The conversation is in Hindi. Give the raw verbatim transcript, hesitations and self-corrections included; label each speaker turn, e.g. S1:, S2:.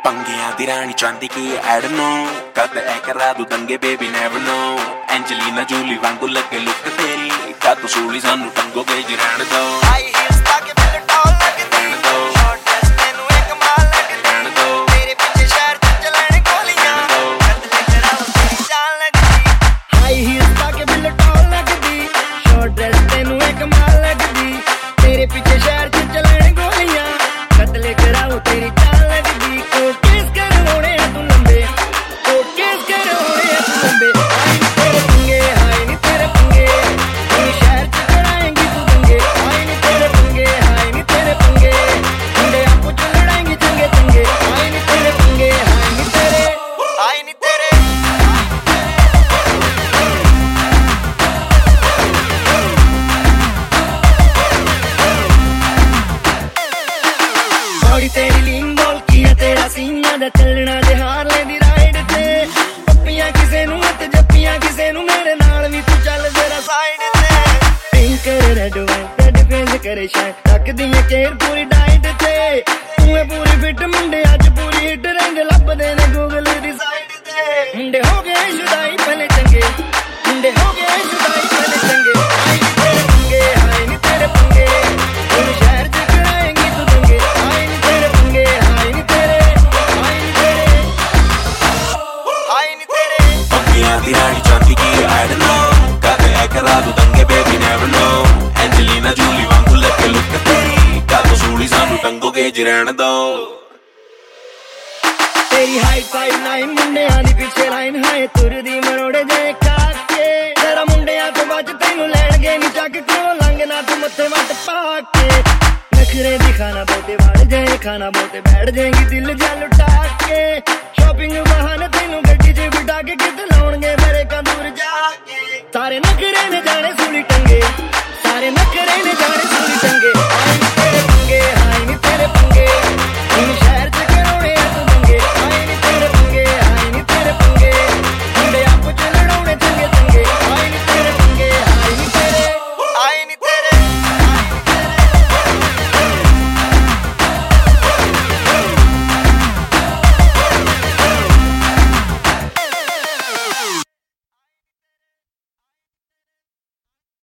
S1: पंगियां दी रानी चांदी की I don't know कद ऐ करा दू दंगे baby never know Angelina Jolie वांगू लगे लुक तेरी कद सूली सानू टंगोगे जी रहने दो हाई हील्स पाके फिर टॉल लगदी शॉर्ट ड्रेस तेनू एक कमाल लगदी तेरे पीछे शहर च चलने गोलियां कद लेकर आओ तेरी जान लगदी
S2: हाई हील्स पाके फिर टॉल लगदी शॉर्ट ड्रेस तेनू एक कमाल लगदी तेरे पीछे शहर च चलने गोलियां कद लेकर आओ तेरी जान लगदी को किस कर होने तू लंबे को किस कर होने तू लंबे हाय नी तेरे पंगे हाय नी तेरे पंगे तू शहर च कराएंगी तू दंगे हाय नी तेरे पंगे हाय नी तेरे पंगे मुंडे आपको च लड़ाएंगी चंगे चंगे हाय नी तेरे पंगे हाय नी तेरे
S1: हाय नी तेरे
S2: बॉडी तेरी लीन बोल किया तेरा सीना दा चलना दे हारले दी राइड ते पप्पियां किसे नू ते जप्पियां किसे नू मेरे नाल भी तू चल जरा साइड ते pink red wine red face करे शाइन तक दी केयर पूरी डाइट ते तू है पूरी फिट मुंडे अज पूरी हिट रंग लभदे ने गूगल दी साइड ते मुंडे हो गए जुदाई पहले चंगे मुंडे हो गए जुदाई पहले चंगे हाय नी तेरे पंगे हाय नी तेरे पंगे तू शहर च कराएंगी तू दंगे हाय नी तेरे पंगे हाय नी तेरे हाय नी तेरे
S1: हाय नी तेरे पंगियां दी रानी चांदी की I don't know कद ऐ करा दू दंगे baby never know Angelina Jolie वांगू लगे लुक तेरी कद सूली सानू टंगोगे जी रहने दो
S2: तेरी हाइट फाइव नाइन मुंडियां दी पीछे लाइन हाय तुरदी मरोड़े जे काके तेरा मुंडियां तो बच तैनू लैणगे नी चक कोलों लंघना तू मत्थे वट पाके नखरे दिखाना बहुते वड़ जाए खाना बहुते बैठ जाएगी दिल जा लुटा के शॉपिंग बहाने तैनू गड्डी च बिठा के किते लाउणगे मेरे का दूर जाके सारे नखरे ने जाने सूली टंगे सारे नखरे